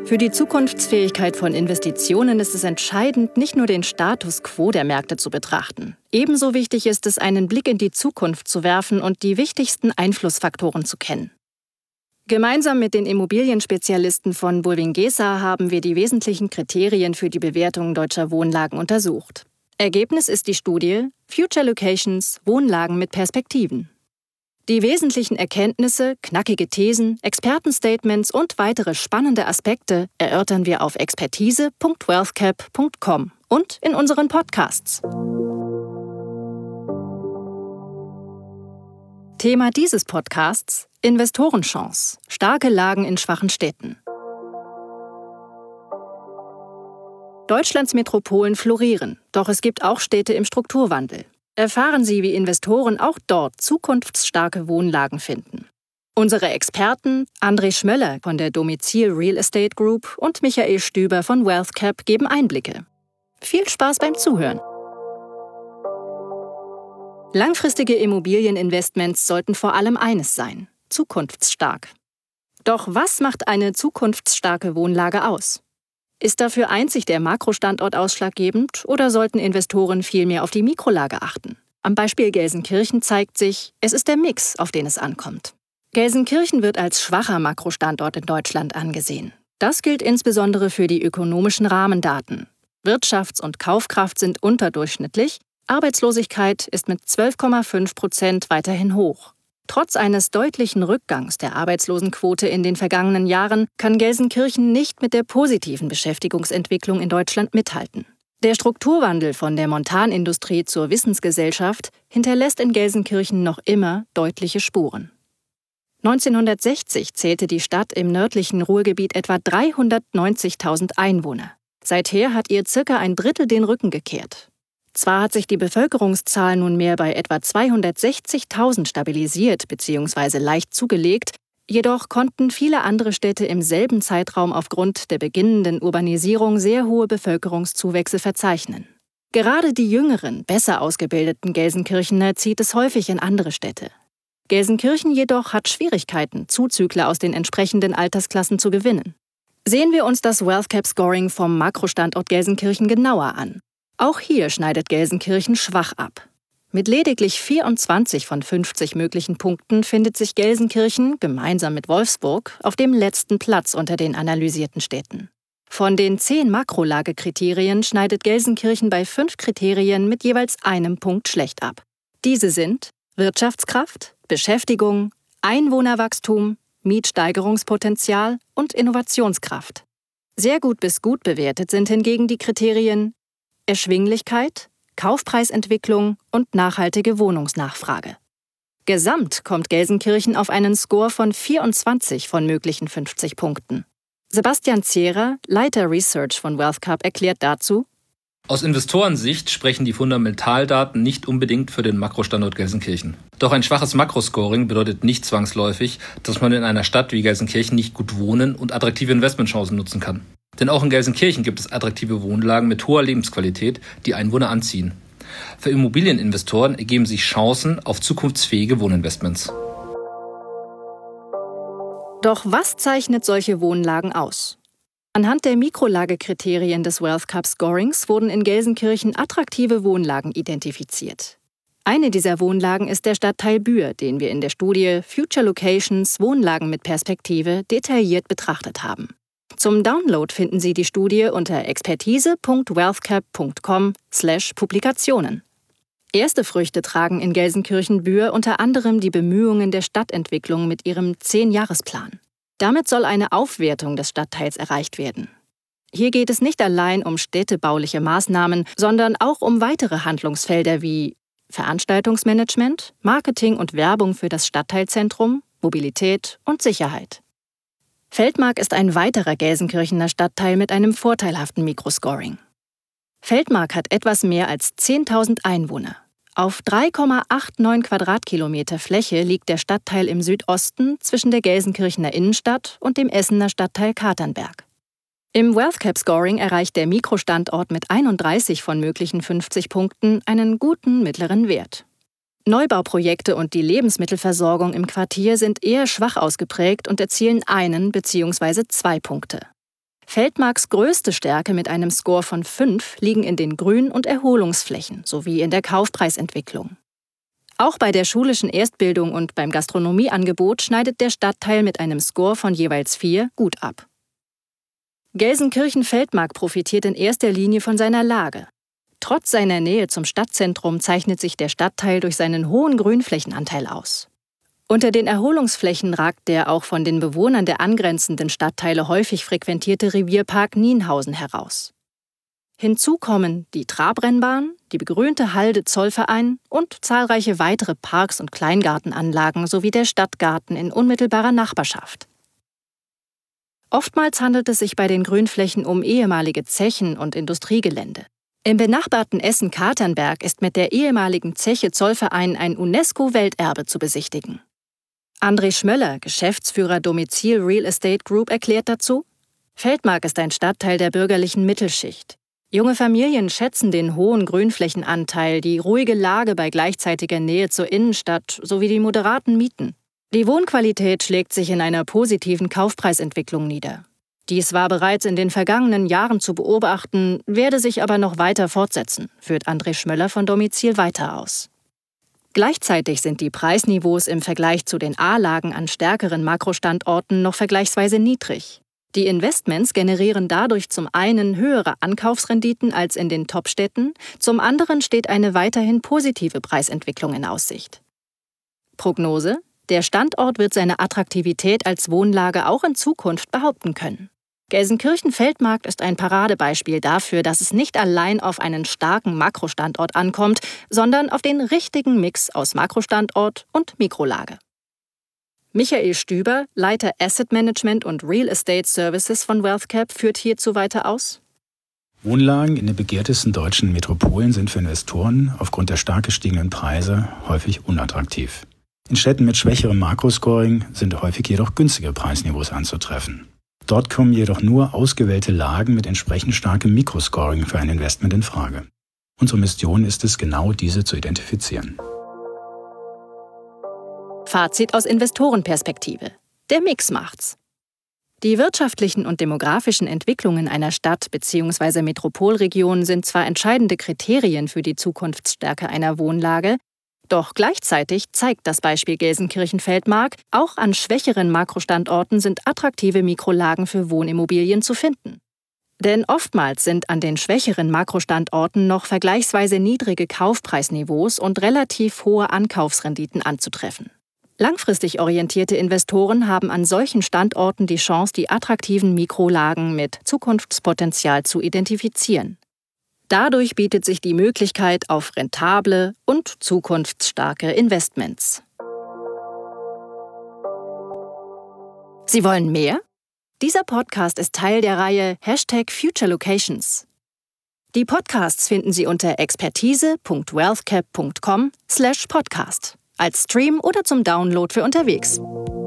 Für die Zukunftsfähigkeit von Investitionen ist es entscheidend, nicht nur den Status quo der Märkte zu betrachten. Ebenso wichtig ist es, einen Blick in die Zukunft zu werfen und die wichtigsten Einflussfaktoren zu kennen. Gemeinsam mit den Immobilienspezialisten von Bulwiengesa haben wir die wesentlichen Kriterien für die Bewertung deutscher Wohnlagen untersucht. Ergebnis ist die Studie Future Locations – Wohnlagen mit Perspektiven. Die wesentlichen Erkenntnisse, knackige Thesen, Expertenstatements und weitere spannende Aspekte erörtern wir auf expertise.wealthcap.com und in unseren Podcasts. Thema dieses Podcasts: Investorenchance – starke Lagen in schwachen Städten. Deutschlands Metropolen florieren, doch es gibt auch Städte im Strukturwandel. Erfahren Sie, wie Investoren auch dort zukunftsstarke Wohnlagen finden. Unsere Experten André Schmöller von der Domizil Real Estate Group und Michael Stüber von WealthCap geben Einblicke. Viel Spaß beim Zuhören! Langfristige Immobilieninvestments sollten vor allem eines sein: zukunftsstark. Doch was macht eine zukunftsstarke Wohnlage aus? Ist dafür einzig der Makrostandort ausschlaggebend oder sollten Investoren vielmehr auf die Mikrolage achten? Am Beispiel Gelsenkirchen zeigt sich, es ist der Mix, auf den es ankommt. Gelsenkirchen wird als schwacher Makrostandort in Deutschland angesehen. Das gilt insbesondere für die ökonomischen Rahmendaten. Wirtschafts- und Kaufkraft sind unterdurchschnittlich, Arbeitslosigkeit ist mit 12,5% weiterhin hoch. Trotz eines deutlichen Rückgangs der Arbeitslosenquote in den vergangenen Jahren kann Gelsenkirchen nicht mit der positiven Beschäftigungsentwicklung in Deutschland mithalten. Der Strukturwandel von der Montanindustrie zur Wissensgesellschaft hinterlässt in Gelsenkirchen noch immer deutliche Spuren. 1960 zählte die Stadt im nördlichen Ruhrgebiet etwa 390.000 Einwohner. Seither hat ihr circa ein Drittel den Rücken gekehrt. Zwar hat sich die Bevölkerungszahl nunmehr bei etwa 260.000 stabilisiert bzw. leicht zugelegt, jedoch konnten viele andere Städte im selben Zeitraum aufgrund der beginnenden Urbanisierung sehr hohe Bevölkerungszuwächse verzeichnen. Gerade die jüngeren, besser ausgebildeten Gelsenkirchener zieht es häufig in andere Städte. Gelsenkirchen jedoch hat Schwierigkeiten, Zuzügler aus den entsprechenden Altersklassen zu gewinnen. Sehen wir uns das WealthCap-Scoring vom Makrostandort Gelsenkirchen genauer an. Auch hier schneidet Gelsenkirchen schwach ab. Mit lediglich 24 von 50 möglichen Punkten findet sich Gelsenkirchen, gemeinsam mit Wolfsburg, auf dem letzten Platz unter den analysierten Städten. Von den 10 Makrolagekriterien schneidet Gelsenkirchen bei 5 Kriterien mit jeweils einem Punkt schlecht ab. Diese sind Wirtschaftskraft, Beschäftigung, Einwohnerwachstum, Mietsteigerungspotenzial und Innovationskraft. Sehr gut bis gut bewertet sind hingegen die Kriterien Erschwinglichkeit, Kaufpreisentwicklung und nachhaltige Wohnungsnachfrage. Gesamt kommt Gelsenkirchen auf einen Score von 24 von möglichen 50 Punkten. Sebastian Zehrer, Leiter Research von WealthCap, erklärt dazu: Aus Investorensicht sprechen die Fundamentaldaten nicht unbedingt für den Makrostandort Gelsenkirchen. Doch ein schwaches Makroscoring bedeutet nicht zwangsläufig, dass man in einer Stadt wie Gelsenkirchen nicht gut wohnen und attraktive Investmentchancen nutzen kann. Denn auch in Gelsenkirchen gibt es attraktive Wohnlagen mit hoher Lebensqualität, die Einwohner anziehen. Für Immobilieninvestoren ergeben sich Chancen auf zukunftsfähige Wohninvestments. Doch was zeichnet solche Wohnlagen aus? Anhand der Mikrolagekriterien des WealthCap-Scorings wurden in Gelsenkirchen attraktive Wohnlagen identifiziert. Eine dieser Wohnlagen ist der Stadtteil Bühr, den wir in der Studie Future Locations – Wohnlagen mit Perspektive detailliert betrachtet haben. Zum Download finden Sie die Studie unter expertise.wealthcap.com/Publikationen. Erste Früchte tragen in Gelsenkirchen-Bühr unter anderem die Bemühungen der Stadtentwicklung mit ihrem 10-Jahresplan. Damit soll eine Aufwertung des Stadtteils erreicht werden. Hier geht es nicht allein um städtebauliche Maßnahmen, sondern auch um weitere Handlungsfelder wie Veranstaltungsmanagement, Marketing und Werbung für das Stadtteilzentrum, Mobilität und Sicherheit. Feldmark ist ein weiterer Gelsenkirchener Stadtteil mit einem vorteilhaften Mikroscoring. Feldmark hat etwas mehr als 10.000 Einwohner. Auf 3,89 Quadratkilometer Fläche liegt der Stadtteil im Südosten zwischen der Gelsenkirchener Innenstadt und dem Essener Stadtteil Katernberg. Im WealthCap-Scoring erreicht der Mikrostandort mit 31 von möglichen 50 Punkten einen guten mittleren Wert. Neubauprojekte und die Lebensmittelversorgung im Quartier sind eher schwach ausgeprägt und erzielen 1 bzw. 2 Punkte. Feldmarks größte Stärke mit einem Score von 5 liegen in den Grün- und Erholungsflächen sowie in der Kaufpreisentwicklung. Auch bei der schulischen Erstbildung und beim Gastronomieangebot schneidet der Stadtteil mit einem Score von jeweils 4 gut ab. Gelsenkirchen-Feldmark profitiert in erster Linie von seiner Lage. Trotz seiner Nähe zum Stadtzentrum zeichnet sich der Stadtteil durch seinen hohen Grünflächenanteil aus. Unter den Erholungsflächen ragt der auch von den Bewohnern der angrenzenden Stadtteile häufig frequentierte Revierpark Nienhausen heraus. Hinzu kommen die Trabrennbahn, die begrünte Halde Zollverein und zahlreiche weitere Parks und Kleingartenanlagen sowie der Stadtgarten in unmittelbarer Nachbarschaft. Oftmals handelt es sich bei den Grünflächen um ehemalige Zechen und Industriegelände. Im benachbarten Essen-Katernberg ist mit der ehemaligen Zeche Zollverein ein UNESCO-Welterbe zu besichtigen. André Schmöller, Geschäftsführer Domizil Real Estate Group, erklärt dazu: Feldmark ist ein Stadtteil der bürgerlichen Mittelschicht. Junge Familien schätzen den hohen Grünflächenanteil, die ruhige Lage bei gleichzeitiger Nähe zur Innenstadt sowie die moderaten Mieten. Die Wohnqualität schlägt sich in einer positiven Kaufpreisentwicklung nieder. Dies war bereits in den vergangenen Jahren zu beobachten, werde sich aber noch weiter fortsetzen, führt André Schmöller von Domizil weiter aus. Gleichzeitig sind die Preisniveaus im Vergleich zu den A-Lagen an stärkeren Makrostandorten noch vergleichsweise niedrig. Die Investments generieren dadurch zum einen höhere Ankaufsrenditen als in den Topstädten, zum anderen steht eine weiterhin positive Preisentwicklung in Aussicht. Prognose: Der Standort wird seine Attraktivität als Wohnlage auch in Zukunft behaupten können. Gelsenkirchen-Feldmark ist ein Paradebeispiel dafür, dass es nicht allein auf einen starken Makrostandort ankommt, sondern auf den richtigen Mix aus Makrostandort und Mikrolage. Michael Stüber, Leiter Asset Management und Real Estate Services von WealthCap, führt hierzu weiter aus: Wohnlagen in den begehrtesten deutschen Metropolen sind für Investoren aufgrund der stark gestiegenen Preise häufig unattraktiv. In Städten mit schwächerem Makroscoring sind häufig jedoch günstige Preisniveaus anzutreffen. Dort kommen jedoch nur ausgewählte Lagen mit entsprechend starkem Mikroscoring für ein Investment in Frage. Unsere Mission ist es, genau diese zu identifizieren. Fazit aus Investorenperspektive: Der Mix macht's. Die wirtschaftlichen und demografischen Entwicklungen einer Stadt bzw. Metropolregion sind zwar entscheidende Kriterien für die Zukunftsstärke einer Wohnlage, doch gleichzeitig zeigt das Beispiel Gelsenkirchen-Feldmark, auch an schwächeren Makrostandorten sind attraktive Mikrolagen für Wohnimmobilien zu finden. Denn oftmals sind an den schwächeren Makrostandorten noch vergleichsweise niedrige Kaufpreisniveaus und relativ hohe Ankaufsrenditen anzutreffen. Langfristig orientierte Investoren haben an solchen Standorten die Chance, die attraktiven Mikrolagen mit Zukunftspotenzial zu identifizieren. Dadurch bietet sich die Möglichkeit auf rentable und zukunftsstarke Investments. Sie wollen mehr? Dieser Podcast ist Teil der Reihe #FutureLocations. Die Podcasts finden Sie unter expertise.wealthcap.com/podcast als Stream oder zum Download für unterwegs.